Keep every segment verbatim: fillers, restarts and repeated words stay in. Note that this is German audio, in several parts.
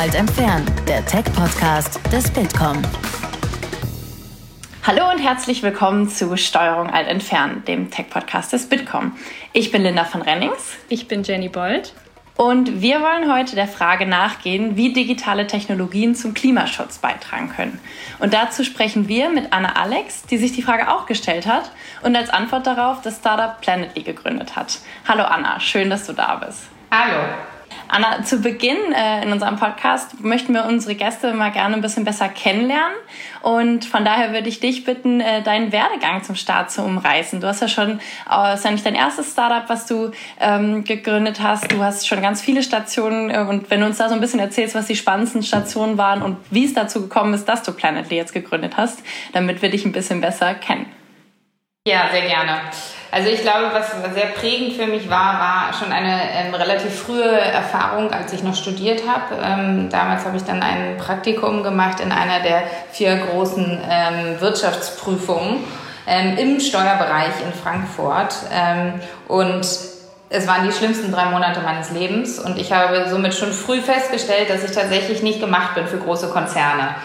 Alt entfernen, der Tech-Podcast des Bitkom. Hallo und herzlich willkommen zu Steuerung Alt entfernen, dem Tech-Podcast des Bitkom. Ich bin Linda von Rennings. Ich bin Jenny Bold. Und wir wollen heute der Frage nachgehen, wie digitale Technologien zum Klimaschutz beitragen können. Und dazu sprechen wir mit Anna Alex, die sich die Frage auch gestellt hat und als Antwort darauf das Startup Planetly gegründet hat. Hallo Anna, schön, dass du da bist. Hallo. Anna, zu Beginn äh, in unserem Podcast möchten wir unsere Gäste mal gerne ein bisschen besser kennenlernen. Und von daher würde ich dich bitten, äh, deinen Werdegang zum Start zu umreißen. Du hast ja schon, äh, ist ja nicht dein erstes Startup, was du ähm, gegründet hast. Du hast schon ganz viele Stationen. Äh, und wenn du uns da so ein bisschen erzählst, was die spannendsten Stationen waren und wie es dazu gekommen ist, dass du Planetly jetzt gegründet hast, damit wir dich ein bisschen besser kennen. Ja, sehr gerne. Also ich glaube, was sehr prägend für mich war, war schon eine ähm, relativ frühe Erfahrung, als ich noch studiert habe. Ähm, damals habe ich dann ein Praktikum gemacht in einer der vier großen ähm, Wirtschaftsprüfungen ähm, im Steuerbereich in Frankfurt. Ähm, und es waren die schlimmsten drei Monate meines Lebens. Und ich habe somit schon früh festgestellt, dass ich tatsächlich nicht gemacht bin für große Konzerne.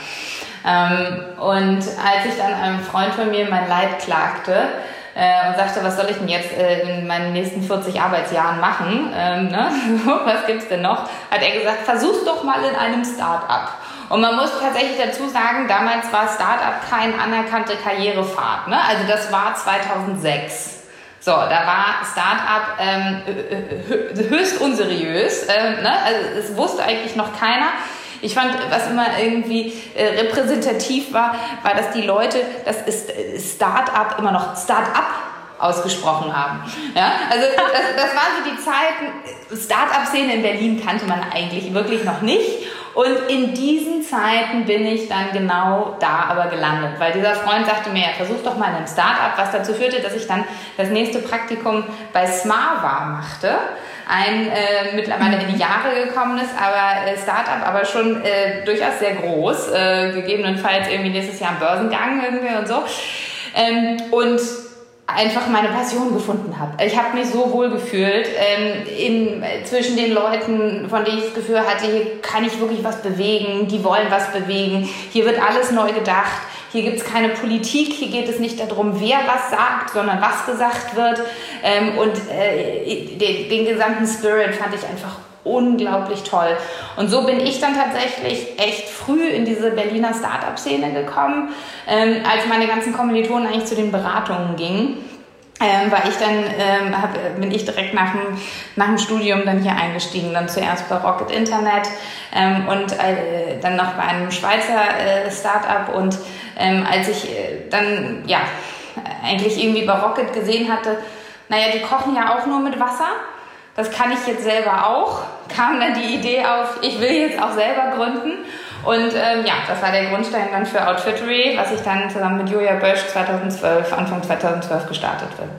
Ähm, und als ich dann einem Freund von mir mein Leid klagte, Äh, und sagte, was soll ich denn jetzt äh, in meinen nächsten vierzig Arbeitsjahren machen? Ähm, ne? Was gibt's denn noch? Hat er gesagt, versuch's doch mal in einem Start-up. Und man muss tatsächlich dazu sagen, damals war Start-up kein anerkannter Karrierepfad. Ne? Also das war zweitausendsechs. So, da war Start-up ähm, höchst unseriös. Äh, ne? Also es wusste eigentlich noch keiner. Ich fand, was immer irgendwie äh, repräsentativ war, war, dass die Leute das ist, äh, Start-up immer noch Start-up ausgesprochen haben. Ja? Also das, das waren so die Zeiten, Start-up-Szene in Berlin kannte man eigentlich wirklich noch nicht. Und in diesen Zeiten bin ich dann genau da aber gelandet, weil dieser Freund sagte mir, ja, versuch doch mal in einem Start-up, was dazu führte, dass ich dann das nächste Praktikum bei Smava machte. Ein äh, mittlerweile in die Jahre gekommen ist, aber äh, Start-up, aber schon äh, durchaus sehr groß, äh, gegebenenfalls irgendwie nächstes Jahr am Börsengang irgendwie und so. Ähm, und einfach meine Passion gefunden habe. Ich habe mich so wohl gefühlt ähm, in, zwischen den Leuten, von denen ich das Gefühl hatte, hier kann ich wirklich was bewegen, die wollen was bewegen, hier wird alles neu gedacht. Hier gibt es keine Politik, hier geht es nicht darum, wer was sagt, sondern was gesagt wird. Ähm, und äh, den, den gesamten Spirit fand ich einfach unglaublich toll. Und so bin ich dann tatsächlich echt früh in diese Berliner Start-up-Szene gekommen, ähm, als meine ganzen Kommilitonen eigentlich zu den Beratungen gingen. Ähm, war ich dann, ähm, hab, bin ich direkt nach dem, nach dem Studium dann hier eingestiegen, dann zuerst bei Rocket Internet ähm, und äh, dann noch bei einem Schweizer äh, Start-up. Und ähm, als ich äh, dann, ja, eigentlich irgendwie bei Rocket gesehen hatte, naja, die kochen ja auch nur mit Wasser, das kann ich jetzt selber auch, kam dann die Idee auf, ich will jetzt auch selber gründen. Und ähm, ja, das war der Grundstein dann für Outfittery, was ich dann zusammen mit Julia Bösch zweitausendzwölf, Anfang zweitausendzwölf gestartet bin.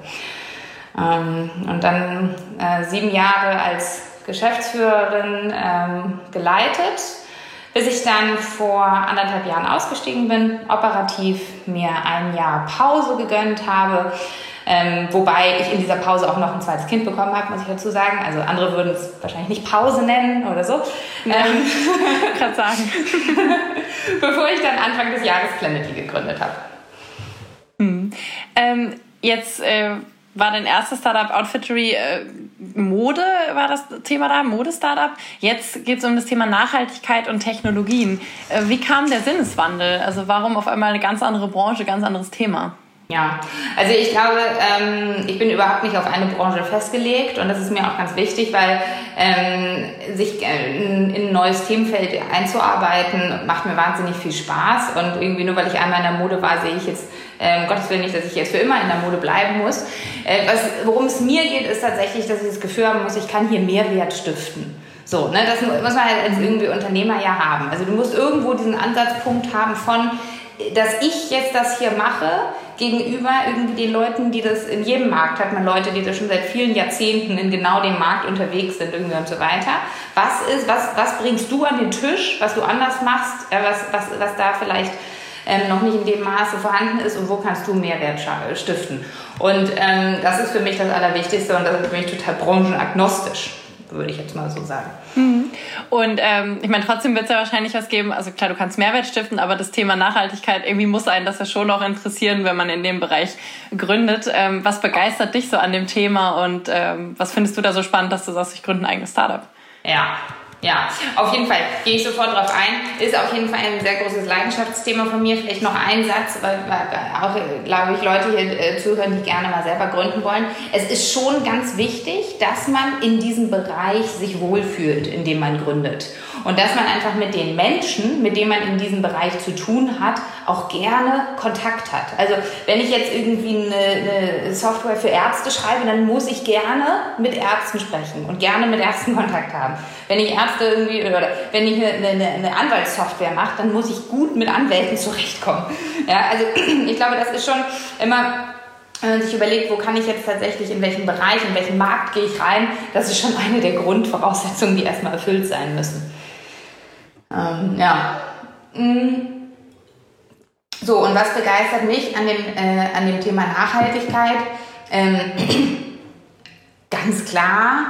Ähm, und dann äh, sieben Jahre als Geschäftsführerin ähm, geleitet, bis ich dann vor anderthalb Jahren ausgestiegen bin, operativ mir ein Jahr Pause gegönnt habe. Ähm, wobei ich in dieser Pause auch noch ein zweites Kind bekommen habe, muss ich dazu sagen. Also andere würden es wahrscheinlich nicht Pause nennen oder so. Ja, ähm, kann sagen. Bevor ich dann Anfang des Jahres Planetly gegründet habe. Hm. Ähm, jetzt äh, war dein erstes Startup Outfittery äh, Mode, war das Thema da, Mode-Startup. Jetzt geht es um das Thema Nachhaltigkeit und Technologien. Äh, wie kam der Sinneswandel? Also warum auf einmal eine ganz andere Branche, ganz anderes Thema? Ja, also ich glaube, ähm, ich bin überhaupt nicht auf eine Branche festgelegt und das ist mir auch ganz wichtig, weil ähm, sich in, in ein neues Themenfeld einzuarbeiten macht mir wahnsinnig viel Spaß und irgendwie nur weil ich einmal in der Mode war, sehe ich jetzt ähm, Gottes Willen nicht, dass ich jetzt für immer in der Mode bleiben muss. Äh, was, worum es mir geht, ist tatsächlich, dass ich das Gefühl haben muss, ich kann hier Mehrwert stiften. So, ne, das muss man halt als irgendwie Unternehmer ja haben. Also du musst irgendwo diesen Ansatzpunkt haben von, dass ich jetzt das hier mache, gegenüber irgendwie den Leuten, die das in jedem Markt hat, man Leute, die da schon seit vielen Jahrzehnten in genau dem Markt unterwegs sind irgendwie und so weiter. Was ist, was, was bringst du an den Tisch, was du anders machst, äh, was, was, was da vielleicht ähm, noch nicht in dem Maße vorhanden ist und wo kannst du Mehrwert stiften? Und ähm, das ist für mich das Allerwichtigste und das ist für mich total branchenagnostisch. würde ich jetzt mal so sagen. Und ähm, ich meine, trotzdem wird es ja wahrscheinlich was geben, also klar, du kannst Mehrwert stiften, aber das Thema Nachhaltigkeit, irgendwie muss einen das ja schon auch interessieren, wenn man in dem Bereich gründet. Ähm, was begeistert dich so an dem Thema und ähm, was findest du da so spannend, dass du sagst, ich gründe ein eigenes Startup? Ja, ja, auf jeden Fall gehe ich sofort drauf ein. Ist auf jeden Fall ein sehr großes Leidenschaftsthema von mir. Vielleicht noch ein Satz, weil, weil auch, glaube ich, Leute hier äh, zuhören, die gerne mal selber gründen wollen. Es ist schon ganz wichtig, dass man in diesem Bereich sich wohlfühlt, in dem man gründet. Und dass man einfach mit den Menschen, mit denen man in diesem Bereich zu tun hat, auch gerne Kontakt hat. Also wenn ich jetzt irgendwie eine, eine Software für Ärzte schreibe, dann muss ich gerne mit Ärzten sprechen und gerne mit Ärzten Kontakt haben. Wenn ich Ärzte irgendwie oder wenn ich eine, eine, eine Anwaltssoftware mache, dann muss ich gut mit Anwälten zurechtkommen. Ja, also ich glaube, das ist schon immer, wenn man sich überlegt, wo kann ich jetzt tatsächlich, in welchem Bereich, in welchen Markt gehe ich rein, das ist schon eine der Grundvoraussetzungen, die erstmal erfüllt sein müssen. Ähm, ja. So, und was begeistert mich an dem, äh, an dem Thema Nachhaltigkeit? Ähm, ganz klar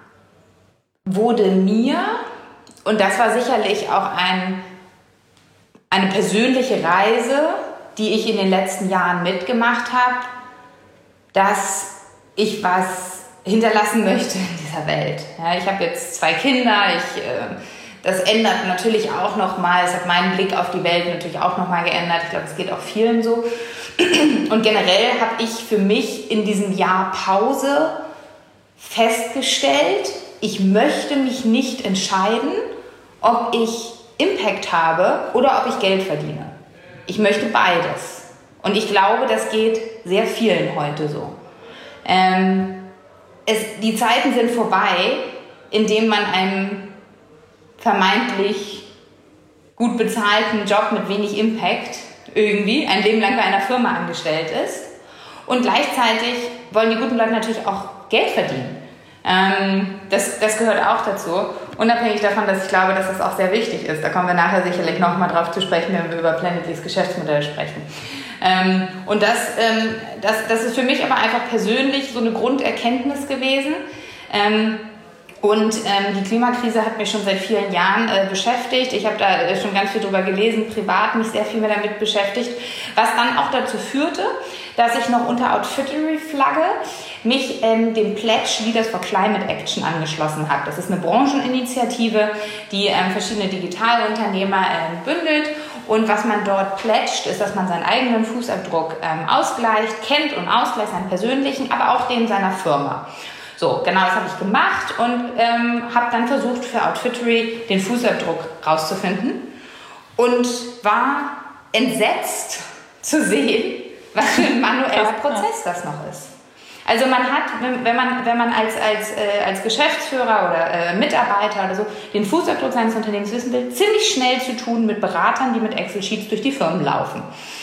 wurde mir, und das war sicherlich auch ein, eine persönliche Reise, die ich in den letzten Jahren mitgemacht habe, dass ich was hinterlassen möchte in dieser Welt. Ja, ich habe jetzt zwei Kinder, ich... Äh, Das ändert natürlich auch nochmal, es hat meinen Blick auf die Welt natürlich auch nochmal geändert. Ich glaube, es geht auch vielen so. Und generell habe ich für mich in diesem Jahr Pause festgestellt, ich möchte mich nicht entscheiden, ob ich Impact habe oder ob ich Geld verdiene. Ich möchte beides. Und ich glaube, das geht sehr vielen heute so. Ähm, es, die Zeiten sind vorbei, in denen man einem vermeintlich gut bezahlten Job mit wenig Impact irgendwie ein Leben lang bei einer Firma angestellt ist. Und gleichzeitig wollen die guten Leute natürlich auch Geld verdienen. Ähm, das, das gehört auch dazu. Unabhängig davon, dass ich glaube, dass das auch sehr wichtig ist. Da kommen wir nachher sicherlich nochmal drauf zu sprechen, wenn wir über Planetly's Geschäftsmodell sprechen. Ähm, und das, ähm, das, das ist für mich aber einfach persönlich so eine Grunderkenntnis gewesen. Ähm, Und ähm, die Klimakrise hat mich schon seit vielen Jahren äh, beschäftigt. Ich habe da äh, schon ganz viel drüber gelesen, privat mich sehr viel mehr damit beschäftigt, was dann auch dazu führte, dass ich noch unter Outfittery-Flagge mich ähm, dem Pledge Leaders for Climate Action angeschlossen habe. Das ist eine Brancheninitiative, die ähm, verschiedene Digitalunternehmer ähm, bündelt. Und was man dort pledgt, ist, dass man seinen eigenen Fußabdruck ähm, ausgleicht, kennt und ausgleicht, seinen persönlichen, aber auch den seiner Firma. So, genau das habe ich gemacht und ähm, habe dann versucht, für Outfittery den Fußabdruck rauszufinden und war entsetzt zu sehen, was für ein manueller Prozess das noch ist. Also man hat, wenn man, wenn man als, als, äh, als Geschäftsführer oder äh, Mitarbeiter oder so den Fußabdruck seines Unternehmens wissen will, ziemlich schnell zu tun mit Beratern, die mit Excel-Sheets durch die Firmen laufen.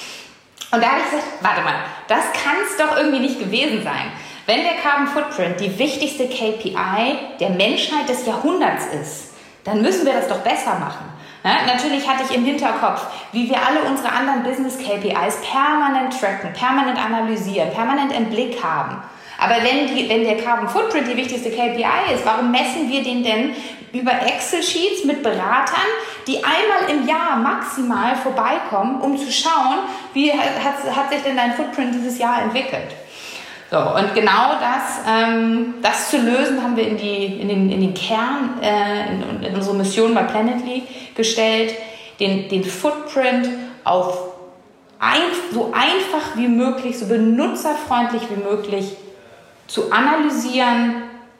Und da habe ich gesagt, warte mal, das kann es doch irgendwie nicht gewesen sein. Wenn der Carbon Footprint die wichtigste K P I der Menschheit des Jahrhunderts ist, dann müssen wir das doch besser machen. Ja, natürlich hatte ich im Hinterkopf, wie wir alle unsere anderen Business-K P Is permanent tracken, permanent analysieren, permanent im Blick haben. Aber wenn, die, wenn der Carbon Footprint die wichtigste K P I ist, warum messen wir den denn über Excel-Sheets mit Beratern, die einmal im Jahr maximal vorbeikommen, um zu schauen, wie hat, hat sich denn dein Footprint dieses Jahr entwickelt? So, und genau das, ähm, das zu lösen, haben wir in, die, in, den, in den Kern, äh, in, in unsere Mission bei Planetly gestellt, den, den Footprint auf ein, so einfach wie möglich, so benutzerfreundlich wie möglich zu analysieren,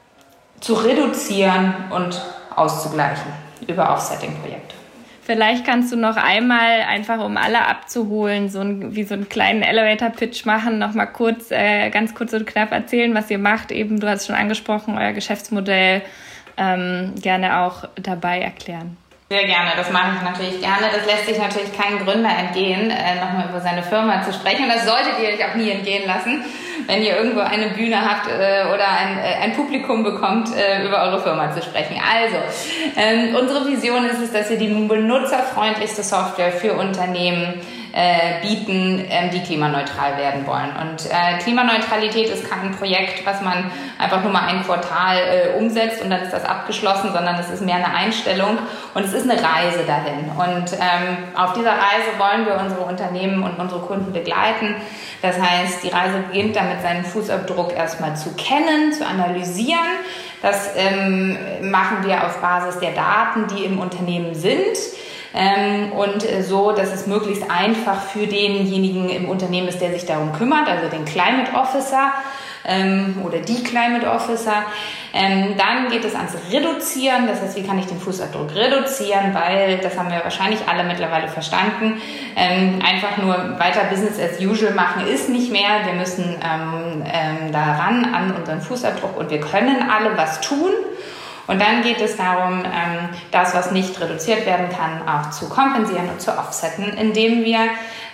zu reduzieren und auszugleichen über Offsetting-Projekte. Vielleicht kannst du noch einmal, einfach um alle abzuholen, so ein, wie so einen kleinen Elevator-Pitch machen, noch mal kurz, äh, ganz kurz und knapp erzählen, was ihr macht. Eben, du hast schon angesprochen, euer Geschäftsmodell, ähm, gerne auch dabei erklären. Sehr gerne, das mache ich natürlich gerne. Das lässt sich natürlich keinem Gründer entgehen, äh, nochmal über seine Firma zu sprechen. Und das solltet ihr euch auch nie entgehen lassen, wenn ihr irgendwo eine Bühne habt äh, oder ein, äh, ein Publikum bekommt, äh, über eure Firma zu sprechen. Also, ähm, unsere Vision ist es, dass wir die benutzerfreundlichste Software für Unternehmen äh, bieten, ähm, die klimaneutral werden wollen. Und äh, Klimaneutralität ist kein Projekt, was man einfach nur mal ein Quartal äh, umsetzt und dann ist das abgeschlossen, sondern es ist mehr eine Einstellung und es ist eine Reise dahin. Und ähm, auf dieser Reise wollen wir unsere Unternehmen und unsere Kunden begleiten. Das heißt, die Reise beginnt damit, seinen Fußabdruck erstmal zu kennen, zu analysieren. Das ähm, machen wir auf Basis der Daten, die im Unternehmen sind. Ähm, und so, dass es möglichst einfach für denjenigen im Unternehmen ist, der sich darum kümmert, also den Climate Officer ähm, oder die Climate Officer. Ähm, dann geht es ans Reduzieren, das heißt, wie kann ich den Fußabdruck reduzieren, weil, das haben wir wahrscheinlich alle mittlerweile verstanden, ähm, einfach nur weiter Business as usual machen ist nicht mehr. Wir müssen ähm, ähm, daran an unseren Fußabdruck und wir können alle was tun. Und dann geht es darum, das, was nicht reduziert werden kann, auch zu kompensieren und zu offsetten, indem wir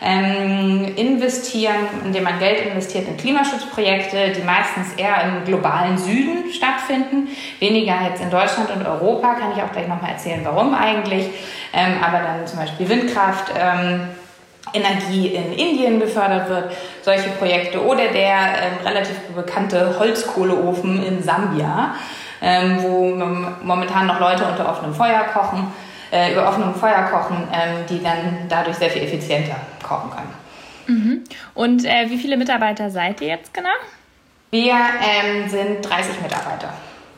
investieren, indem man Geld investiert in Klimaschutzprojekte, die meistens eher im globalen Süden stattfinden, weniger jetzt in Deutschland und Europa, kann ich auch gleich nochmal erzählen, warum eigentlich, aber dann zum Beispiel Windkraft, Energie in Indien gefördert wird, solche Projekte, oder der relativ bekannte Holzkohleofen in Sambia, Ähm, wo momentan noch Leute unter offenem Feuer kochen, äh, über offenem Feuer kochen, ähm, die dann dadurch sehr viel effizienter kochen können. Mhm. Und äh, wie viele Mitarbeiter seid ihr jetzt genau? Wir ähm, sind dreißig Mitarbeiter.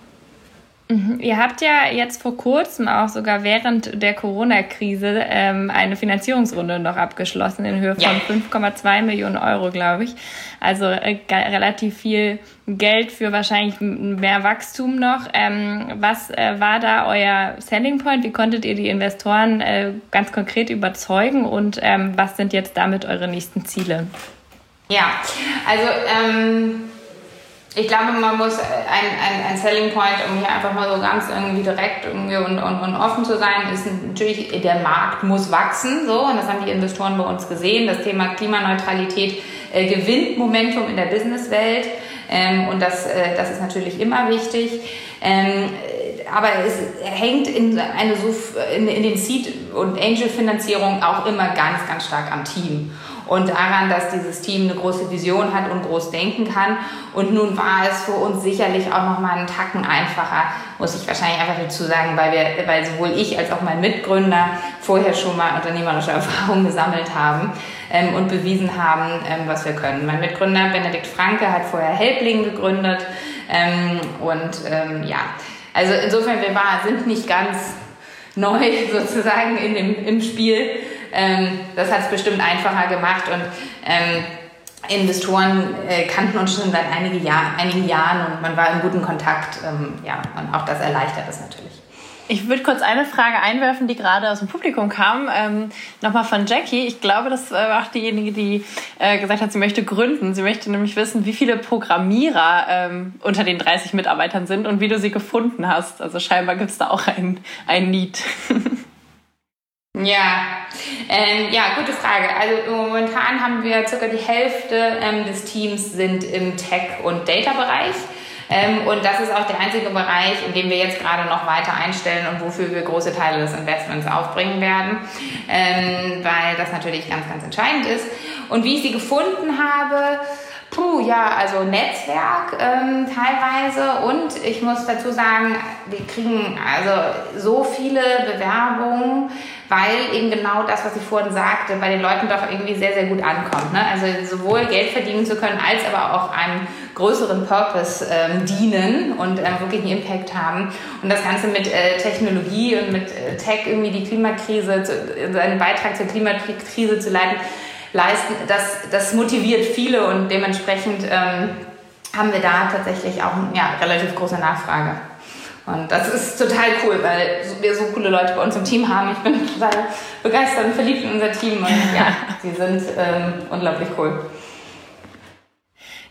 Mhm. Ihr habt ja jetzt vor kurzem auch sogar während der Corona-Krise ähm, eine Finanzierungsrunde noch abgeschlossen in Höhe von ja. fünf Komma zwei Millionen Euro, glaube ich. Also äh, relativ viel Geld für wahrscheinlich mehr Wachstum noch. Ähm, was äh, war da euer Selling Point? Wie konntet ihr die Investoren äh, ganz konkret überzeugen und ähm, was sind jetzt damit eure nächsten Ziele? Ja, also ähm ich glaube, man muss ein, ein, ein Selling Point, um hier einfach mal so ganz irgendwie direkt irgendwie und, und, und offen zu sein, ist natürlich, der Markt muss wachsen, so, und das haben die Investoren bei uns gesehen. Das Thema Klimaneutralität äh, gewinnt Momentum in der Businesswelt, ähm, und das, äh, das ist natürlich immer wichtig. Ähm, aber es hängt in, eine so, in, in den Seed- und Angel-Finanzierungen auch immer ganz, ganz stark am Team. Und daran, dass dieses Team eine große Vision hat und groß denken kann. Und nun war es für uns sicherlich auch noch mal einen Tacken einfacher, muss ich wahrscheinlich einfach dazu sagen, weil wir, weil sowohl ich als auch mein Mitgründer vorher schon mal unternehmerische Erfahrungen gesammelt haben ähm, und bewiesen haben, ähm, was wir können. Mein Mitgründer Benedikt Franke hat vorher Helbling gegründet ähm, und ähm, ja, also insofern, wir war, sind nicht ganz neu sozusagen in dem, im Spiel. Ähm, das hat es bestimmt einfacher gemacht und ähm, Investoren äh, kannten uns schon seit einige Jahr, einigen Jahren und man war in guten Kontakt. Ähm, ja, und auch das erleichtert es natürlich. Ich würde kurz eine Frage einwerfen, die gerade aus dem Publikum kam. Ähm, Nochmal von Jackie. Ich glaube, das war auch diejenige, die äh, gesagt hat, sie möchte gründen. Sie möchte nämlich wissen, wie viele Programmierer ähm, unter den dreißig Mitarbeitern sind und wie du sie gefunden hast. Also scheinbar gibt es da auch ein, ein Need. Ja, ähm, ja, gute Frage. Also momentan haben wir circa die Hälfte ähm, des Teams sind im Tech- und Data-Bereich. Ähm, und das ist auch der einzige Bereich, in dem wir jetzt gerade noch weiter einstellen und wofür wir große Teile des Investments aufbringen werden, ähm, weil das natürlich ganz, ganz entscheidend ist. Und wie ich sie gefunden habe, puh, ja, also Netzwerk ähm, teilweise, und ich muss dazu sagen, wir kriegen also so viele Bewerbungen, weil eben genau das, was ich vorhin sagte, bei den Leuten doch irgendwie sehr, sehr gut ankommt. Ne? Also sowohl Geld verdienen zu können, als aber auch einem größeren Purpose ähm, dienen und ähm, wirklich einen Impact haben. Und das Ganze mit äh, Technologie und mit äh, Tech irgendwie die Klimakrise, zu, einen Beitrag zur Klimakrise zu leiten, leisten, das, das motiviert viele und dementsprechend ähm, haben wir da tatsächlich auch ja, relativ große Nachfrage. Und das ist total cool, weil wir so coole Leute bei uns im Team haben. Ich bin total begeistert und verliebt in unser Team und ja, sie sind ähm, unglaublich cool.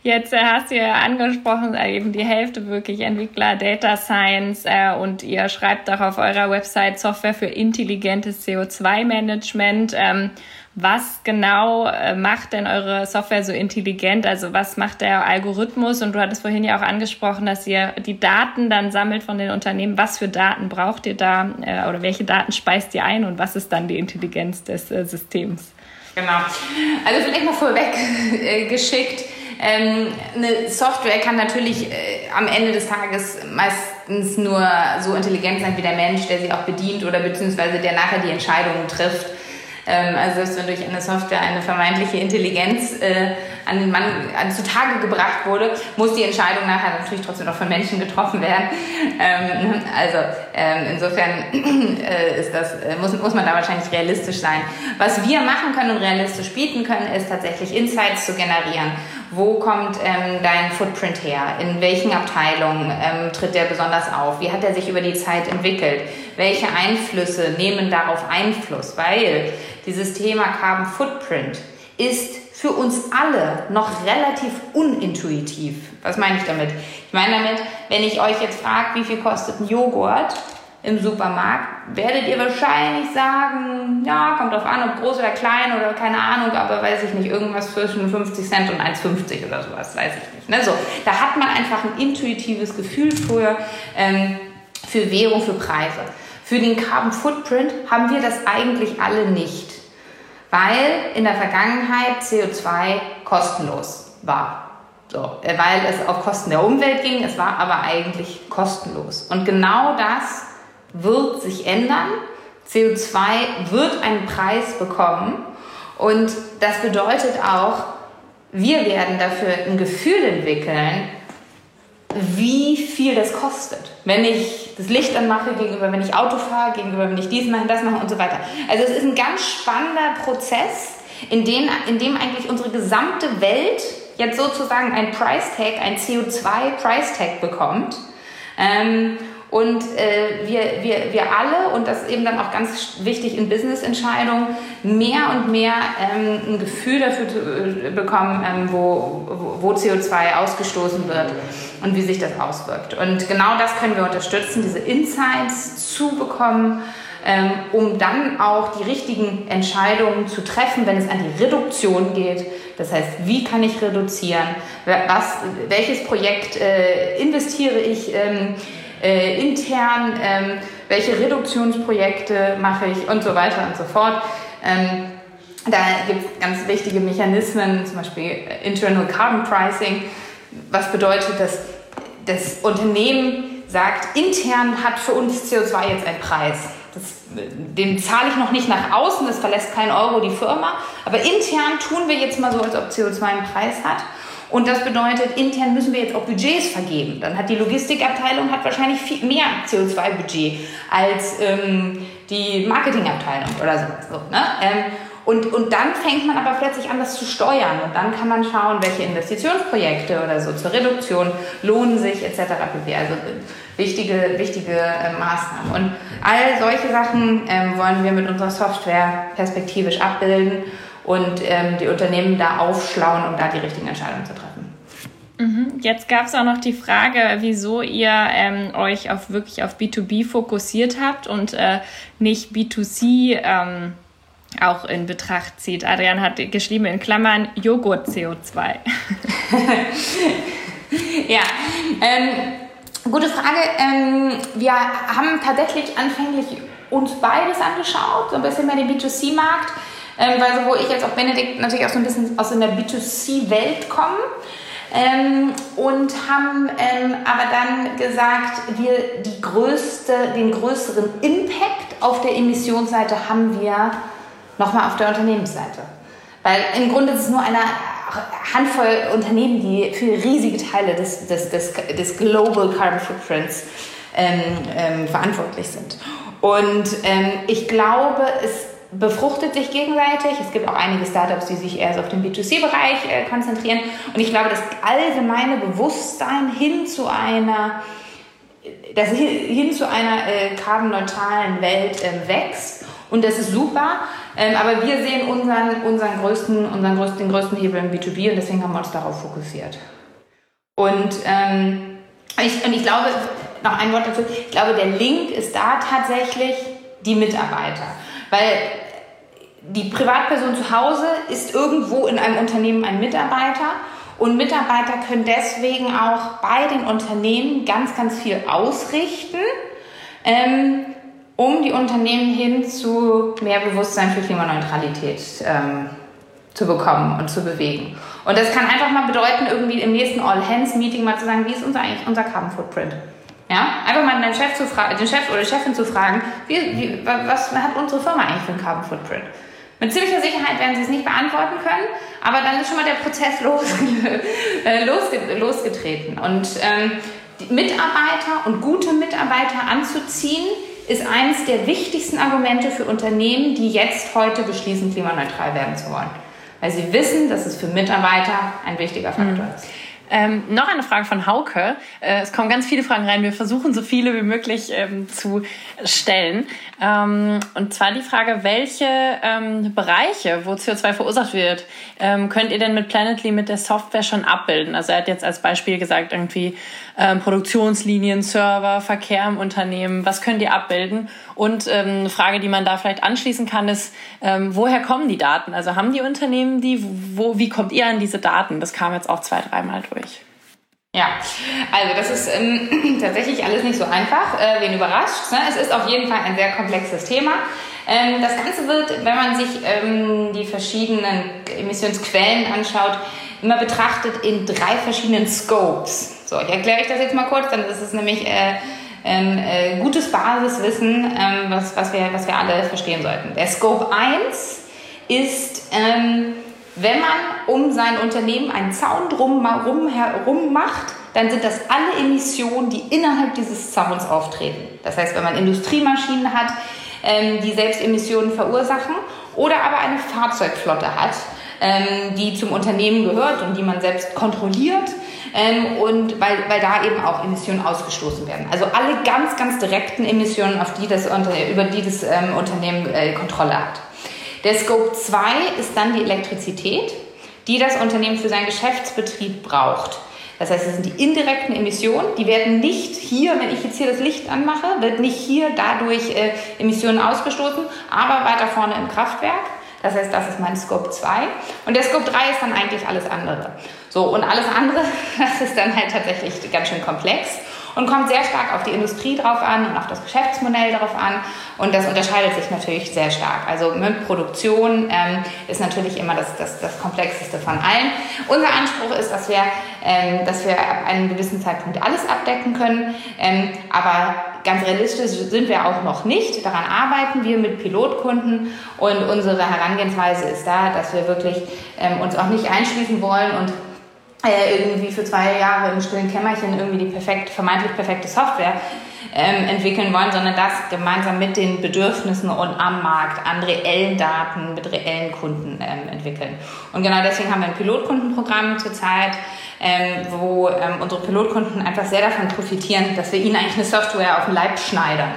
Jetzt äh, hast du ja angesprochen, äh, eben die Hälfte wirklich Entwickler, Data Science äh, und ihr schreibt auch auf eurer Website Software für intelligentes C O zwei Management. Ähm, was genau äh, macht denn eure Software so intelligent? Also was macht der Algorithmus? Und du hattest vorhin ja auch angesprochen, dass ihr die Daten dann sammelt von den Unternehmen. Was für Daten braucht ihr da äh, oder welche Daten speist ihr ein und was ist dann die Intelligenz des äh, Systems? Genau. Also vielleicht mal vorweg äh, geschickt. Ähm, eine Software kann natürlich äh, am Ende des Tages meistens nur so intelligent sein wie der Mensch, der sie auch bedient oder beziehungsweise der nachher die Entscheidungen trifft. Ähm, also selbst wenn durch eine Software eine vermeintliche Intelligenz äh, an den Mann an, zutage gebracht wurde, muss die Entscheidung nachher natürlich trotzdem noch von Menschen getroffen werden. Ähm, also ähm, insofern äh, ist das, äh, muss, muss man da wahrscheinlich realistisch sein. Was wir machen können und realistisch bieten können, ist tatsächlich Insights zu generieren. Wo kommt ähm, dein Footprint her? In welchen Abteilungen ähm, tritt der besonders auf? Wie hat er sich über die Zeit entwickelt? Welche Einflüsse nehmen darauf Einfluss? Weil dieses Thema Carbon Footprint ist für uns alle noch relativ unintuitiv. Was meine ich damit? Ich meine damit, wenn ich euch jetzt frage, wie viel kostet ein Joghurt im Supermarkt, werdet ihr wahrscheinlich sagen, ja, kommt drauf an, ob groß oder klein oder keine Ahnung, aber weiß ich nicht, irgendwas zwischen fünfzig Cent und eins fünfzig oder sowas, weiß ich nicht. Ne? So, da hat man einfach ein intuitives Gefühl für, ähm, für Währung, für Preise. Für den Carbon Footprint haben wir das eigentlich alle nicht, weil in der Vergangenheit C O zwei kostenlos war. So, weil es auf Kosten der Umwelt ging, es war aber eigentlich kostenlos. Und genau das wird sich ändern. C O zwei wird einen Preis bekommen und das bedeutet auch, wir werden dafür ein Gefühl entwickeln, wie viel das kostet. Wenn ich das Licht anmache gegenüber, wenn ich Auto fahre, gegenüber, wenn ich dies mache, das mache und so weiter. Also es ist ein ganz spannender Prozess, in dem, in dem eigentlich unsere gesamte Welt jetzt sozusagen ein Price Tag, ein C O zwei Price Tag bekommt. Ähm, Und äh, wir, wir, wir alle, und das ist eben dann auch ganz wichtig in Business-Entscheidungen, mehr und mehr ähm, ein Gefühl dafür zu, äh, bekommen, ähm, wo, wo, wo C O zwei ausgestoßen wird und wie sich das auswirkt. Und genau das können wir unterstützen, diese Insights zu bekommen, ähm, um dann auch die richtigen Entscheidungen zu treffen, wenn es an die Reduktion geht. Das heißt, wie kann ich reduzieren? Was, welches Projekt äh, investiere ich ähm, Äh, intern, ähm, welche Reduktionsprojekte mache ich und so weiter und so fort. Ähm, da gibt es ganz wichtige Mechanismen, zum Beispiel Internal Carbon Pricing, was bedeutet, dass das Unternehmen sagt, intern hat für uns C O zwei jetzt einen Preis. Das, den zahle ich noch nicht nach außen, das verlässt kein Euro die Firma, aber intern tun wir jetzt mal so, als ob C O zwei einen Preis hat. Und das bedeutet, intern müssen wir jetzt auch Budgets vergeben. Dann hat die Logistikabteilung hat wahrscheinlich viel mehr C O zwei Budget als ähm, die Marketingabteilung oder sowas. So, ne? ähm, und, und dann fängt man aber plötzlich an, das zu steuern. Und dann kann man schauen, welche Investitionsprojekte oder so zur Reduktion lohnen sich et cetera pp. Also wichtige, wichtige äh, Maßnahmen. Und all solche Sachen ähm, wollen wir mit unserer Software perspektivisch abbilden und ähm, die Unternehmen da aufschlauen, um da die richtigen Entscheidungen zu treffen. Jetzt gab es auch noch die Frage, wieso ihr ähm, euch auf wirklich auf B zwei B fokussiert habt und äh, nicht B zwei C ähm, auch in Betracht zieht. Adrian hat geschrieben in Klammern Joghurt C O zwei. Ja, ähm, gute Frage. Ähm, wir haben tatsächlich anfänglich uns beides angeschaut, so ein bisschen mehr den B zwei C-Markt. Ähm, weil sowohl ich als auch Benedikt natürlich auch so ein bisschen aus der B zwei C-Welt kommen ähm, und haben ähm, aber dann gesagt, wir die größte, den größeren Impact auf der Emissionsseite haben wir nochmal auf der Unternehmensseite. Weil im Grunde ist es nur eine Handvoll Unternehmen, die für riesige Teile des, des, des, des Global Carbon Footprints ähm, ähm, verantwortlich sind. Und ähm, ich glaube, es befruchtet sich gegenseitig. Es gibt auch einige Startups, die sich eher so auf den B zwei C-Bereich äh, konzentrieren. Und ich glaube, das allgemeine Bewusstsein hin zu einer, das hin, hin zu einer äh, carbonneutralen Welt äh, wächst. Und das ist super, ähm, aber wir sehen unseren, unseren größten, unseren größten, den größten Hebel im B zwei B und deswegen haben wir uns darauf fokussiert. Und, ähm, ich, und ich glaube, noch ein Wort dazu, ich glaube, der Link ist da tatsächlich die Mitarbeiter. Weil die Privatperson zu Hause ist irgendwo in einem Unternehmen ein Mitarbeiter und Mitarbeiter können deswegen auch bei den Unternehmen ganz, ganz viel ausrichten, ähm, um die Unternehmen hin zu mehr Bewusstsein für Klimaneutralität ähm, zu bekommen und zu bewegen. Und das kann einfach mal bedeuten, irgendwie im nächsten All-Hands-Meeting mal zu sagen, wie ist unser, eigentlich unser Carbon Footprint? Ja? Einfach mal den Chef, zu fra- den Chef oder die Chefin zu fragen, wie, wie, was hat unsere Firma eigentlich für einen Carbon Footprint? Mit ziemlicher Sicherheit werden sie es nicht beantworten können, aber dann ist schon mal der Prozess losge- äh, losge- losgetreten. Und ähm, die Mitarbeiter und gute Mitarbeiter anzuziehen, ist eines der wichtigsten Argumente für Unternehmen, die jetzt heute beschließen, klimaneutral werden zu wollen. Weil sie wissen, dass es für Mitarbeiter ein wichtiger Faktor mhm. ist. Ähm, noch eine Frage von Hauke. Äh, es kommen ganz viele Fragen rein. Wir versuchen, so viele wie möglich ähm, zu stellen. Ähm, und zwar die Frage, welche ähm, Bereiche, wo C O zwei verursacht wird, ähm, könnt ihr denn mit Planetly mit der Software schon abbilden? Also er hat jetzt als Beispiel gesagt, irgendwie ähm, Produktionslinien, Server, Verkehr im Unternehmen. Was könnt ihr abbilden? Und ähm, eine Frage, die man da vielleicht anschließen kann, ist, ähm, woher kommen die Daten? Also haben die Unternehmen die? Wo, wie kommt ihr an diese Daten? Das kam jetzt auch zwei, dreimal durch. Ja, also das ist ähm, tatsächlich alles nicht so einfach, äh, wen überrascht. Ne? Es ist auf jeden Fall ein sehr komplexes Thema. Ähm, das Ganze wird, wenn man sich ähm, die verschiedenen Emissionsquellen anschaut, immer betrachtet in drei verschiedenen Scopes. So, ich erkläre euch das jetzt mal kurz, dann ist es nämlich äh, ein äh, gutes Basiswissen, ähm, was, was, wir, was wir alle verstehen sollten. Der Scope eins ist... Ähm, Wenn man um sein Unternehmen einen Zaun drum herum macht, dann sind das alle Emissionen, die innerhalb dieses Zauns auftreten. Das heißt, wenn man Industriemaschinen hat, die selbst Emissionen verursachen, oder aber eine Fahrzeugflotte hat, die zum Unternehmen gehört und die man selbst kontrolliert, und weil, weil da eben auch Emissionen ausgestoßen werden. Also alle ganz, ganz direkten Emissionen, auf die das, über die das Unternehmen Kontrolle hat. Der Scope zwei ist dann die Elektrizität, die das Unternehmen für seinen Geschäftsbetrieb braucht. Das heißt, es sind die indirekten Emissionen, die werden nicht hier, wenn ich jetzt hier das Licht anmache, wird nicht hier dadurch äh, Emissionen ausgestoßen, aber weiter vorne im Kraftwerk. Das heißt, das ist mein Scope zwei. Und der Scope drei ist dann eigentlich alles andere. So, und alles andere, das ist dann halt tatsächlich ganz schön komplex und kommt sehr stark auf die Industrie drauf an und auf das Geschäftsmodell drauf an. Und das unterscheidet sich natürlich sehr stark. Also mit Produktion ähm, ist natürlich immer das, das, das Komplexeste von allen. Unser Anspruch ist, dass wir, ähm, dass wir ab einem gewissen Zeitpunkt alles abdecken können. Ähm, aber ganz realistisch sind wir auch noch nicht. Daran arbeiten wir mit Pilotkunden. Und unsere Herangehensweise ist da, dass wir wirklich ähm, uns auch nicht einschließen wollen und irgendwie für zwei Jahre im stillen Kämmerchen irgendwie die perfekt, vermeintlich perfekte Software ähm, entwickeln wollen, sondern das gemeinsam mit den Bedürfnissen und am Markt an reellen Daten mit reellen Kunden ähm, entwickeln. Und genau deswegen haben wir ein Pilotkundenprogramm zurzeit, ähm, wo ähm, unsere Pilotkunden einfach sehr davon profitieren, dass wir ihnen eigentlich eine Software auf den Leib schneidern.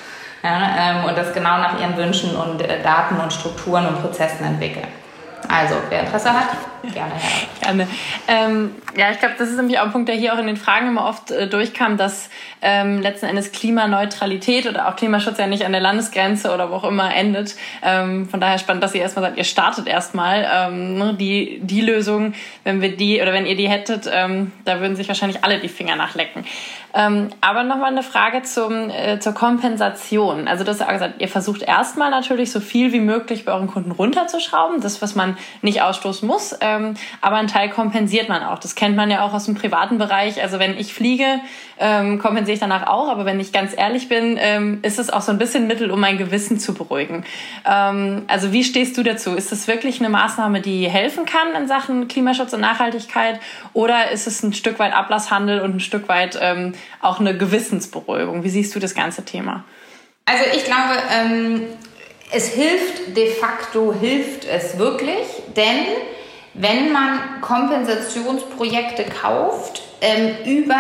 Ja, ähm, und das genau nach ihren Wünschen und äh, Daten und Strukturen und Prozessen entwickeln. Also, wer Interesse hat, gerne her. Gerne. Ähm, ja, ich glaube, das ist nämlich auch ein Punkt, der hier auch in den Fragen immer oft äh, durchkam, dass ähm, letzten Endes Klimaneutralität oder auch Klimaschutz ja nicht an der Landesgrenze oder wo auch immer endet. Ähm, von daher spannend, dass ihr erstmal sagt, ihr startet erstmal ähm, die die Lösung, wenn wir die oder wenn ihr die hättet, ähm, da würden sich wahrscheinlich alle die Finger nachlecken. Ähm, aber nochmal eine Frage zum, äh, zur Kompensation. Also du hast ja auch gesagt, ihr versucht erstmal natürlich so viel wie möglich bei euren Kunden runterzuschrauben, das, was man nicht ausstoßen muss, ähm, aber einen Teil kompensiert man auch. Das kennt man ja auch aus dem privaten Bereich. Also wenn ich fliege, ähm, kompensiere ich danach auch, aber wenn ich ganz ehrlich bin, ähm, ist es auch so ein bisschen Mittel, um mein Gewissen zu beruhigen. Ähm, also wie stehst du dazu? Ist das wirklich eine Maßnahme, die helfen kann in Sachen Klimaschutz und Nachhaltigkeit, oder ist es ein Stück weit Ablasshandel und ein Stück weit ähm, auch eine Gewissensberuhigung? Wie siehst du das ganze Thema? Also ich glaube, ähm, es hilft, de facto hilft es wirklich, denn wenn man Kompensationsprojekte kauft, ähm, über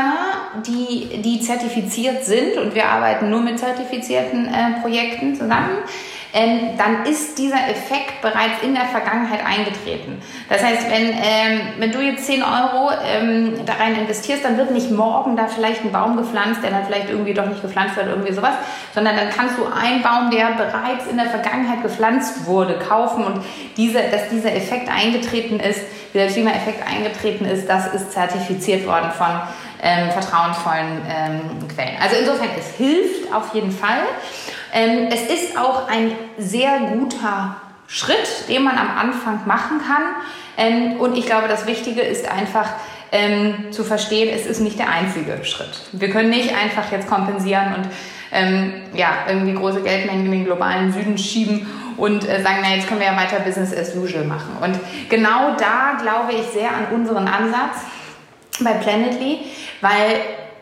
die, die zertifiziert sind, und wir arbeiten nur mit zertifizierten äh, Projekten zusammen, ähm, dann ist dieser Effekt bereits in der Vergangenheit eingetreten. Das heißt, wenn, ähm, wenn du jetzt zehn Euro ähm, da rein investierst, dann wird nicht morgen da vielleicht ein Baum gepflanzt, der dann vielleicht irgendwie doch nicht gepflanzt wird, irgendwie sowas, sondern dann kannst du einen Baum, der bereits in der Vergangenheit gepflanzt wurde, kaufen und diese, dass dieser Effekt eingetreten ist, dieser Klimaeffekt eingetreten ist, das ist zertifiziert worden von ähm, vertrauensvollen ähm, Quellen. Also insofern, es hilft auf jeden Fall. Ähm, es ist auch ein sehr guter Schritt, den man am Anfang machen kann. Ähm, und ich glaube, das Wichtige ist einfach ähm, zu verstehen, es ist nicht der einzige Schritt. Wir können nicht einfach jetzt kompensieren und ähm, ja, irgendwie große Geldmengen in den globalen Süden schieben und äh, sagen, na, jetzt können wir ja weiter Business as usual machen. Und genau da glaube ich sehr an unseren Ansatz bei Planetly, weil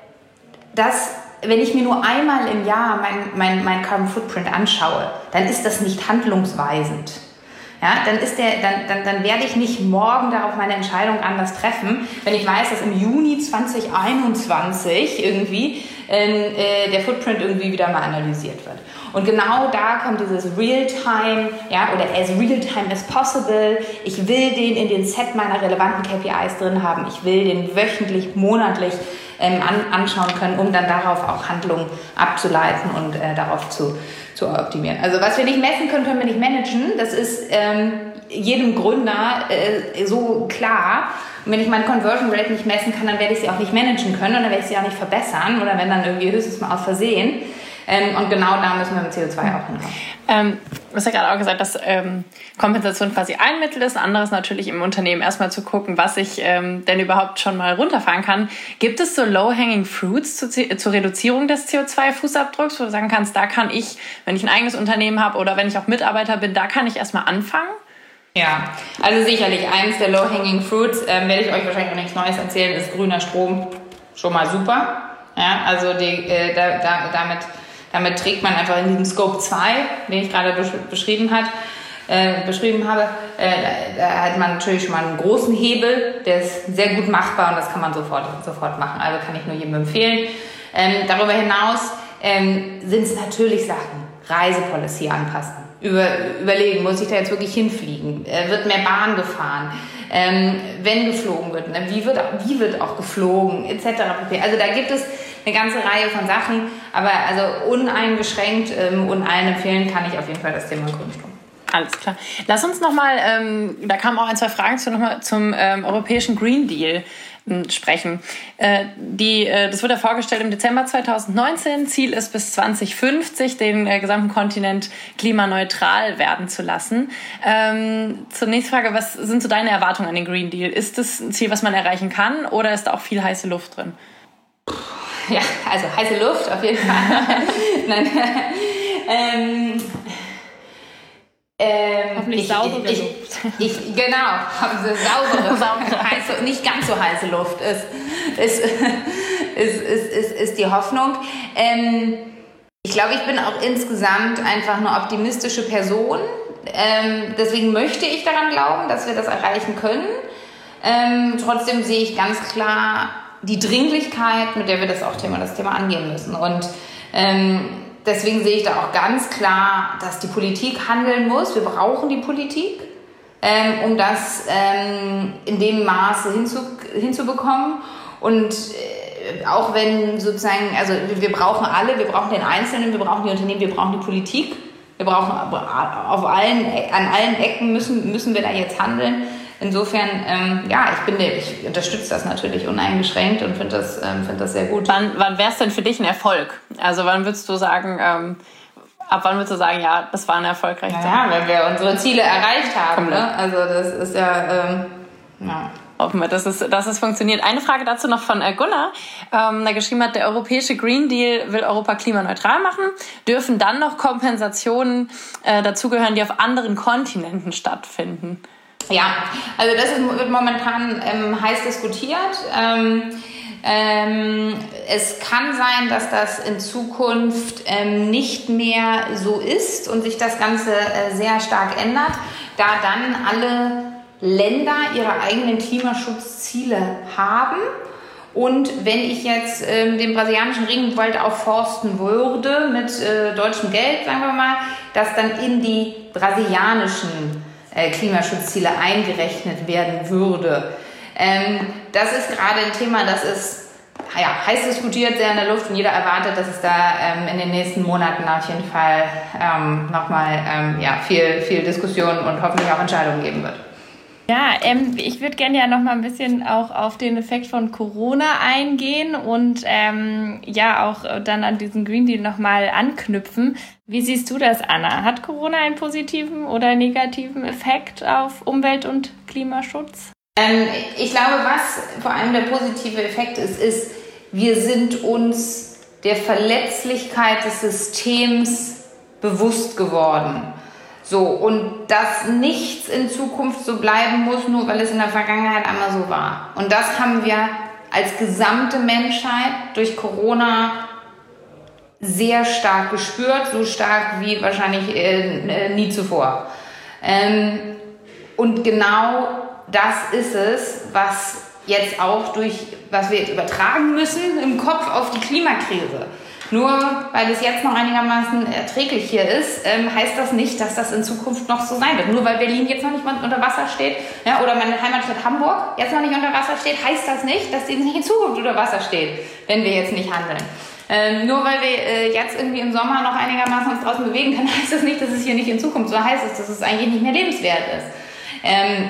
das, wenn ich mir nur einmal im Jahr mein, mein, mein Carbon Footprint anschaue, dann ist das nicht handlungsweisend. Ja, dann, ist der, dann, dann, dann werde ich nicht morgen darauf meine Entscheidung anders treffen, wenn ich weiß, dass im Juni zwanzig einundzwanzig irgendwie äh, der Footprint irgendwie wieder mal analysiert wird. Und genau da kommt dieses Real-Time, ja, oder as real-time as possible. Ich will den in den Set meiner relevanten K P Is drin haben. Ich will den wöchentlich, monatlich ähm, an, anschauen können, um dann darauf auch Handlungen abzuleiten und äh, darauf zu, zu optimieren. Also was wir nicht messen können, können wir nicht managen. Das ist ähm, jedem Gründer äh, so klar. Und wenn ich meine Conversion Rate nicht messen kann, dann werde ich sie auch nicht managen können und dann werde ich sie auch nicht verbessern oder wenn dann irgendwie höchstens mal aus Versehen. Ähm, und genau da müssen wir mit C O zwei auch hinkommen. Ähm, du hast ja gerade auch gesagt, dass ähm, Kompensation quasi ein Mittel ist. Ein anderes natürlich im Unternehmen erstmal zu gucken, was ich ähm, denn überhaupt schon mal runterfahren kann. Gibt es so Low-Hanging Fruits zu, zur Reduzierung des C O zwei Fußabdrucks, wo du sagen kannst, da kann ich, wenn ich ein eigenes Unternehmen habe oder wenn ich auch Mitarbeiter bin, da kann ich erstmal anfangen? Ja, also sicherlich eins der Low-Hanging Fruits, ähm, werde ich euch wahrscheinlich noch nichts Neues erzählen, ist grüner Strom. Schon mal super. Ja, also die, äh, da, da, damit... Damit trägt man einfach in diesem Scope zwei, den ich gerade besch- beschrieben, hat, äh, beschrieben habe, äh, da, da hat man natürlich schon mal einen großen Hebel, der ist sehr gut machbar und das kann man sofort, sofort machen. Also kann ich nur jedem empfehlen. Ähm, darüber hinaus ähm, sind es natürlich Sachen, Reisepolicy anpassen. Über, überlegen, muss ich da jetzt wirklich hinfliegen? Äh, wird mehr Bahn gefahren? Ähm, wenn geflogen wird, ne? wie, wird, wie wird auch geflogen, et cetera pp. Also da gibt es eine ganze Reihe von Sachen, aber also uneingeschränkt ähm, und allen empfehlen kann ich auf jeden Fall das Thema Grünstrom. Alles klar. Lass uns nochmal, ähm, da kamen auch ein, zwei Fragen zu, noch mal zum ähm, europäischen Green Deal ähm, sprechen. Äh, die, äh, das wurde ja vorgestellt im Dezember zweitausendneunzehn. Ziel ist bis zwanzig fünfzig den äh, gesamten Kontinent klimaneutral werden zu lassen. Ähm, zur nächsten Frage, was sind so deine Erwartungen an den Green Deal? Ist das ein Ziel, was man erreichen kann oder ist da auch viel heiße Luft drin? Ja, also heiße Luft auf jeden Fall. Nein. ähm, ähm, Hoffentlich ich, saubere ich, Luft. Ich, genau, saubere, saubere heiße, nicht ganz so heiße Luft ist, ist, ist, ist, ist, ist die Hoffnung. Ähm, ich glaube, ich bin auch insgesamt einfach eine optimistische Person. Ähm, deswegen möchte ich daran glauben, dass wir das erreichen können. Ähm, trotzdem sehe ich ganz klar die Dringlichkeit, mit der wir das auch Thema, das Thema angehen müssen. Und ähm, deswegen sehe ich da auch ganz klar, dass die Politik handeln muss. Wir brauchen die Politik, ähm, um das ähm, in dem Maße hinzu, hinzubekommen. Und äh, auch wenn sozusagen, also wir brauchen alle, wir brauchen den Einzelnen, wir brauchen die Unternehmen, wir brauchen die Politik. Wir brauchen auf allen, an allen Ecken müssen, müssen wir da jetzt handeln. Insofern, ähm, ja, ich bin, ich unterstütze das natürlich uneingeschränkt und finde das, ähm, finde das sehr gut. Wann, wann wäre es denn für dich ein Erfolg? Also wann würdest du sagen, ähm, ab wann würdest du sagen, ja, das war ein erfolgreicher Tag? Ja, wenn wir unsere Ziele erreicht haben. Ne? Also das ist ja, ähm, ja. Hoffen wir, dass es, dass es funktioniert. Eine Frage dazu noch von Gunnar, ähm, der geschrieben hat, der europäische Green Deal will Europa klimaneutral machen. Dürfen dann noch Kompensationen äh, dazugehören, die auf anderen Kontinenten stattfinden? Ja, also das ist, wird momentan ähm, heiß diskutiert. Ähm, ähm, es kann sein, dass das in Zukunft ähm, nicht mehr so ist und sich das Ganze äh, sehr stark ändert, da dann alle Länder ihre eigenen Klimaschutzziele haben Und wenn ich jetzt ähm, den brasilianischen Regenwald aufforsten würde mit äh, deutschem Geld, sagen wir mal, das dann in die brasilianischen äh, Klimaschutzziele eingerechnet werden würde. Ähm, das ist gerade ein Thema, das ist ja, heiß diskutiert, sehr in der Luft und jeder erwartet, dass es da ähm, in den nächsten Monaten auf jeden Fall ähm, nochmal ähm, ja, viel, viel Diskussion und hoffentlich auch Entscheidungen geben wird. Ja, ähm, ich würde gerne ja noch mal ein bisschen auch auf den Effekt von Corona eingehen und ähm, ja auch dann an diesen Green Deal noch mal anknüpfen. Wie siehst du das, Anna? Hat Corona einen positiven oder negativen Effekt auf Umwelt- und Klimaschutz? Ähm, ich glaube, was vor allem der positive Effekt ist, ist, wir sind uns der Verletzlichkeit des Systems bewusst geworden. So, und dass nichts in Zukunft so bleiben muss, nur weil es in der Vergangenheit einmal so war. Und das haben wir als gesamte Menschheit durch Corona sehr stark gespürt, so stark wie wahrscheinlich äh, nie zuvor. Ähm, und genau das ist es, was jetzt auch durch, was wir jetzt übertragen müssen im Kopf auf die Klimakrise. Nur weil es jetzt noch einigermaßen erträglich hier ist, ähm, heißt das nicht, dass das in Zukunft noch so sein wird. Nur weil Berlin jetzt noch nicht mal unter Wasser steht, ja, oder meine Heimatstadt Hamburg jetzt noch nicht unter Wasser steht, heißt das nicht, dass die nicht in Zukunft unter Wasser steht, wenn wir jetzt nicht handeln. Ähm, nur weil wir äh, jetzt irgendwie im Sommer noch einigermaßen uns draußen bewegen können, heißt das nicht, dass es hier nicht in Zukunft so heißt, dass es eigentlich nicht mehr lebenswert ist. Ähm,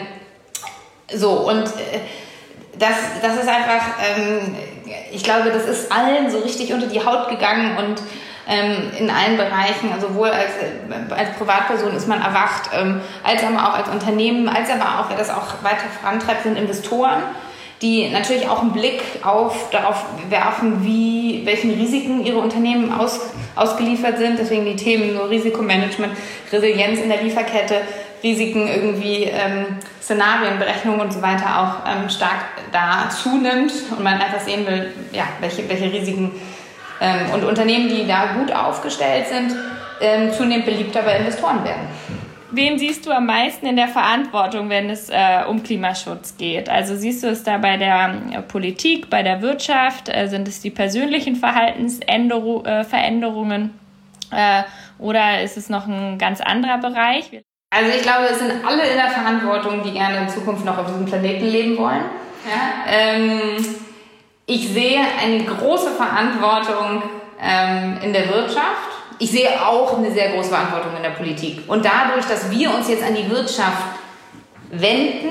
so, und äh, das, das ist einfach, ähm, ich glaube, das ist allen so richtig unter die Haut gegangen und ähm, in allen Bereichen, also sowohl als, als Privatperson ist man erwacht, ähm, als aber auch als Unternehmen, als aber auch, wer das auch weiter vorantreibt, sind Investoren, die natürlich auch einen Blick auf, darauf werfen, wie, welchen Risiken ihre Unternehmen aus, ausgeliefert sind. Deswegen die Themen so Risikomanagement, Resilienz in der Lieferkette, Risiken irgendwie, ähm, Szenarienberechnung und so weiter auch ähm, stark da zunimmt und man einfach sehen will, ja, welche, welche Risiken ähm, und Unternehmen, die da gut aufgestellt sind, ähm, zunehmend beliebter bei Investoren werden. Wen siehst du am meisten in der Verantwortung, wenn es äh, um Klimaschutz geht? Also siehst du es da bei der äh, Politik, bei der Wirtschaft? Äh, sind es die persönlichen Verhaltensveränderungen äh, oder ist es noch ein ganz anderer Bereich? Also ich glaube, es sind alle in der Verantwortung, die gerne in Zukunft noch auf diesem Planeten leben wollen. Ja? Ähm, ich sehe eine große Verantwortung ähm, in der Wirtschaft. Ich sehe auch eine sehr große Verantwortung in der Politik. Und dadurch, dass wir uns jetzt an die Wirtschaft wenden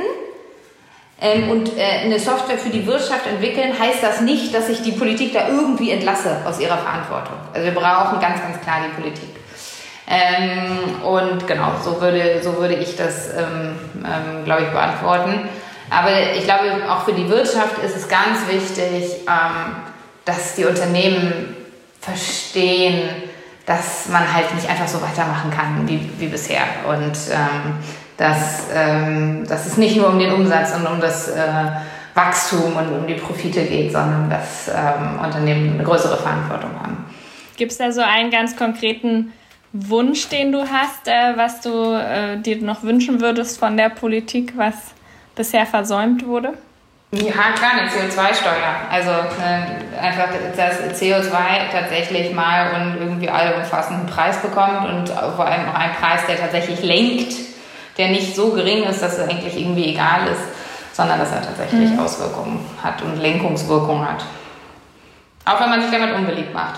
ähm, und äh, eine Software für die Wirtschaft entwickeln, heißt das nicht, dass ich die Politik da irgendwie entlasse aus ihrer Verantwortung. Also wir brauchen ganz, ganz klar die Politik. Ähm, und genau, so würde, so würde ich das, ähm, ähm, glaube ich, beantworten. Aber ich glaube, auch für die Wirtschaft ist es ganz wichtig, ähm, dass die Unternehmen verstehen, dass man halt nicht einfach so weitermachen kann wie, wie bisher. Und ähm, dass, ähm, dass es nicht nur um den Umsatz und um das äh, Wachstum und um die Profite geht, sondern dass ähm, Unternehmen eine größere Verantwortung haben. Gibt es da so einen ganz konkreten Wunsch, den du hast, äh, was du äh, dir noch wünschen würdest von der Politik, was bisher versäumt wurde? Ja, klar, eine C O zwei Steuer. Also äh, einfach, dass C O zwei tatsächlich mal und irgendwie allumfassenden Preis bekommt und vor allem auch einen Preis, der tatsächlich lenkt, der nicht so gering ist, dass es eigentlich irgendwie egal ist, sondern dass er tatsächlich mhm. Auswirkungen hat und Lenkungswirkung hat. Auch wenn man sich damit unbeliebt macht.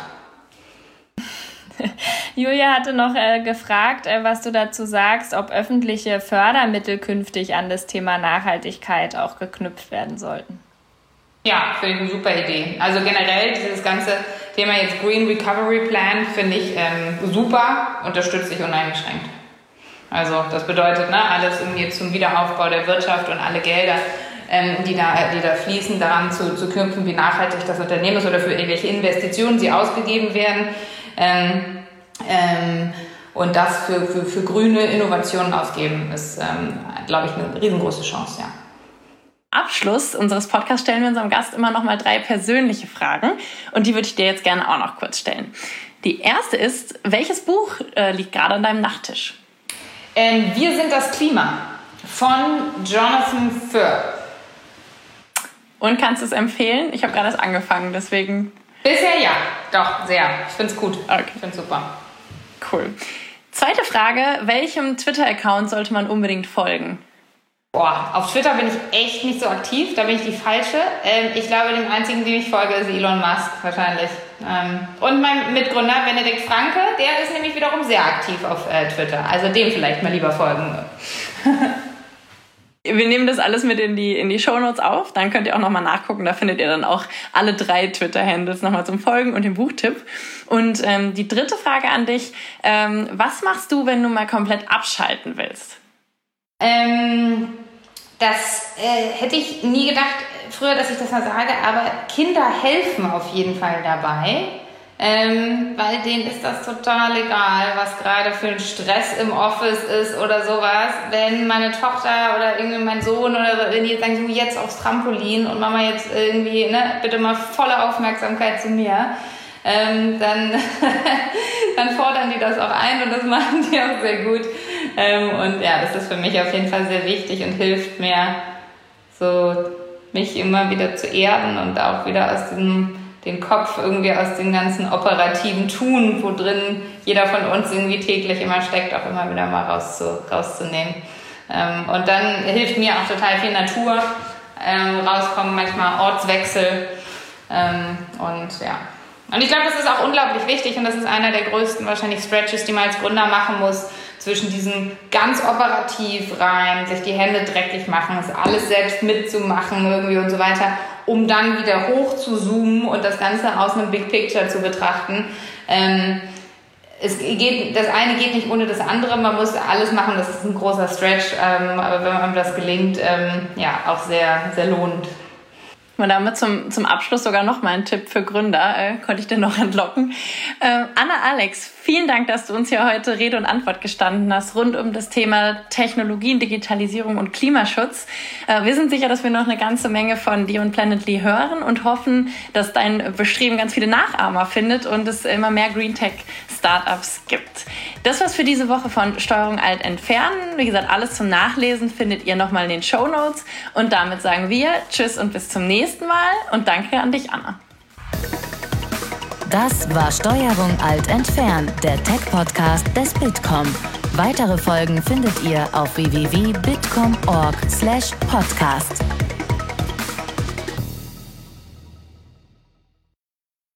Julia hatte noch äh, gefragt, äh, was du dazu sagst, ob öffentliche Fördermittel künftig an das Thema Nachhaltigkeit auch geknüpft werden sollten. Ja, finde ich eine super Idee. Also generell dieses ganze Thema jetzt Green Recovery Plan finde ich ähm, super, unterstütze ich uneingeschränkt. Also das bedeutet, ne, alles irgendwie zum Wiederaufbau der Wirtschaft und alle Gelder, ähm, die, da, die da fließen, daran zu, zu knüpfen, wie nachhaltig das Unternehmen ist oder für irgendwelche Investitionen sie ausgegeben werden. Ähm, ähm, und das für, für, für grüne Innovationen ausgeben, ist, ähm, glaube ich, eine riesengroße Chance, ja. Abschluss unseres Podcasts stellen wir unserem Gast immer noch mal drei persönliche Fragen und die würde ich dir jetzt gerne auch noch kurz stellen. Die erste ist, welches Buch äh, liegt gerade an deinem Nachttisch? Ähm, Wir sind das Klima von Jonathan Ferr. Und kannst du es empfehlen? Ich habe gerade erst angefangen, deswegen... Bisher ja, doch, sehr. Ich finde es gut. Okay. Ich finde es super. Cool. Zweite Frage, welchem Twitter-Account sollte man unbedingt folgen? Boah, auf Twitter bin ich echt nicht so aktiv, da bin ich die Falsche. Ähm, ich glaube, dem einzigen, dem ich folge, ist Elon Musk wahrscheinlich. Ähm, und mein Mitgründer Benedikt Franke, der ist nämlich wiederum sehr aktiv auf äh, Twitter. Also dem vielleicht mal lieber folgen. Wir nehmen das alles mit in die, in die Shownotes auf, dann könnt ihr auch nochmal nachgucken, da findet ihr dann auch alle drei Twitter-Handles nochmal zum Folgen und den Buchtipp. Und ähm, die dritte Frage an dich, ähm, was machst du, wenn du mal komplett abschalten willst? Ähm, das äh, hätte ich nie gedacht früher, dass ich das mal sage, aber Kinder helfen auf jeden Fall dabei. Ähm, weil denen ist das total egal, was gerade für ein Stress im Office ist oder sowas. Wenn meine Tochter oder irgendwie mein Sohn oder so, wenn die jetzt sagen, so jetzt aufs Trampolin und Mama jetzt irgendwie, ne, bitte mal volle Aufmerksamkeit zu mir, ähm, dann, dann fordern die das auch ein und das machen die auch sehr gut. Ähm, und ja, das ist für mich auf jeden Fall sehr wichtig und hilft mir, so mich immer wieder zu erden und auch wieder aus diesem den Kopf irgendwie aus dem ganzen operativen Tun, wo drin jeder von uns irgendwie täglich immer steckt, auch immer wieder mal rauszu, rauszunehmen. Ähm, und dann hilft mir auch total viel Natur, ähm, rauskommen, manchmal Ortswechsel ähm, und ja. Und ich glaube, das ist auch unglaublich wichtig und das ist einer der größten wahrscheinlich Stretches, die man als Gründer machen muss, zwischen diesem ganz operativ rein, sich die Hände dreckig machen, das alles selbst mitzumachen irgendwie und so weiter, um dann wieder hoch zu zoomen und das Ganze aus einem Big Picture zu betrachten. Ähm, es geht, das eine geht nicht ohne das andere, man muss alles machen, das ist ein großer Stretch, ähm, aber wenn einem das gelingt, ähm, ja, auch sehr, sehr lohnend. Und damit zum, zum Abschluss sogar noch mal ein Tipp für Gründer, äh, konnte ich dir noch entlocken. Äh, Anna, Alex, vielen Dank, dass du uns hier heute Rede und Antwort gestanden hast rund um das Thema Technologien, Digitalisierung und Klimaschutz. Äh, wir sind sicher, dass wir noch eine ganze Menge von dir und Planetly hören und hoffen, dass dein Bestreben ganz viele Nachahmer findet und es immer mehr Green Tech Startups gibt. Das war's für diese Woche von Steuerung Alt entfernen. Wie gesagt, alles zum Nachlesen findet ihr nochmal in den Shownotes. Und damit sagen wir Tschüss und bis zum nächsten Mal und danke an dich, Anna. Das war Steuerung Alt entfernen, der Tech-Podcast des Bitkom. Weitere Folgen findet ihr auf w w w punkt bitkom punkt org slash podcast.